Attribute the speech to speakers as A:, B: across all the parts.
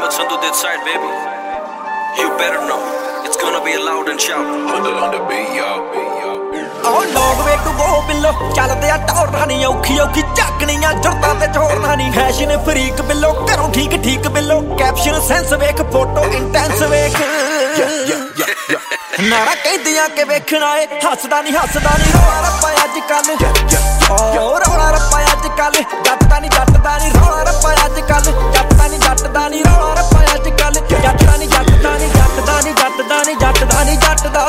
A: what's on this side, baby? You better know, it's gonna be loud and shout. On the beat, y'all.
B: Oh Lord, वे तू वो बिल्लो चलदे आ टोरना नहीं औखी औखी झकनियां जुरतां ते छोड़ना नहीं फैशन फ्रीक बिल्लो घरों ठीक ठीक बिल्लो कैप्शन सेंस वेख फोटो इंटेंस वेख नारा कहदियां के वेखना ए हसदा नहीं रौला रप्पा अजकल ओ रौला रप्पा अजकल जट्टदा नहीं रौला रप्पा अजकल जट्टदा नहीं रौला रप्पा अजकल जट्टदा नहीं जट्टदा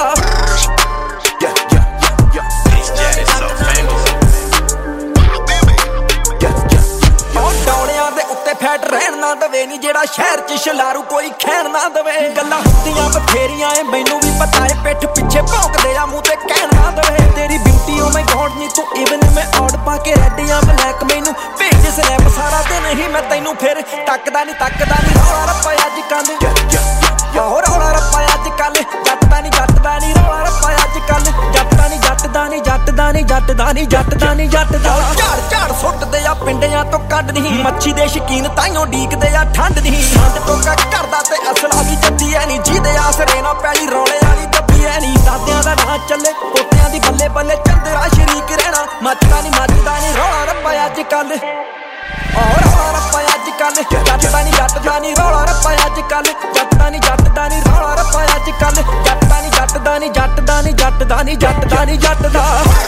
B: फैट रहन ना दवे नी जेड़ा शहर च शलारू कोई खैन ना दवे गल्लां हुंदियां बथेरियां ए मैनू भी पता है पिठ पिछे भौंकदे आ मूंह ते कहन ना दवे तेरी ब्यूटी ओ माय गॉड नी तू इवन मैं आउट पा के रेडियां ब्लैक मैनू भेज स्नैप सारा दिन ही मैं तैनू फिर तकदा नहीं रौला रप्पा अजकल हो रौला रप्पा अजकल जट्टदा नहीं रौला रप्पा अजकल जट्टदा नहीं झाड़ सुटदे आ पिंडियां तो कढ नहीं मच्छी दे शकीन ताइयों डीकदे आ ठंड नहीं ठंड टोका करदा ते असला भी जद्दी है नी जीदे आसरे ना पैली रौले वाली दब्बी है नी दादियां दा नाच चले पोतियां दी बल्ले बल्ले चंदरा शरीक रहना मचदा नहीं रौला रप्पा अजकल रौला रप्पा अजकल जट्टदा नहीं रौला रप्पा अजकल जट्टदा नहीं रौला रप्पा अजकल जट्टदा नहीं जट्टदा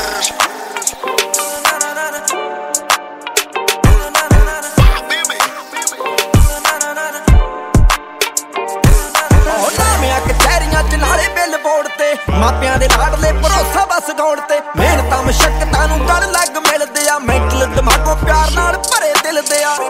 B: मापियां दे लाडले भरोसा बस गौड़ ते मेहनतां मशक्कतां नूं गल लग मिलदे आ मेंटल दिमागों प्यार नाल भरे दिल दे आ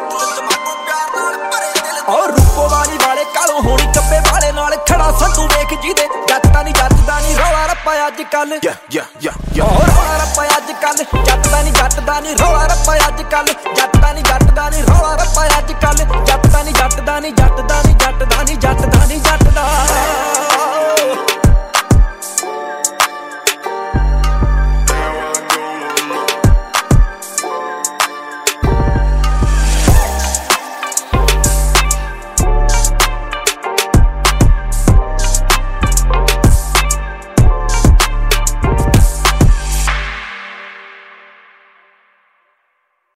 B: और रूपो वाले कालों होनी कब्बे वाले नाल खड़ा संतू वेख जीदे जट्टदा नहीं रौला रप्पा अजकल रौला रप्पा अजकल जट्टदा नहीं रौला रप्पा अजकल जट्टदा नहीं रौला रप्पा अजकल जट्टदा नहीं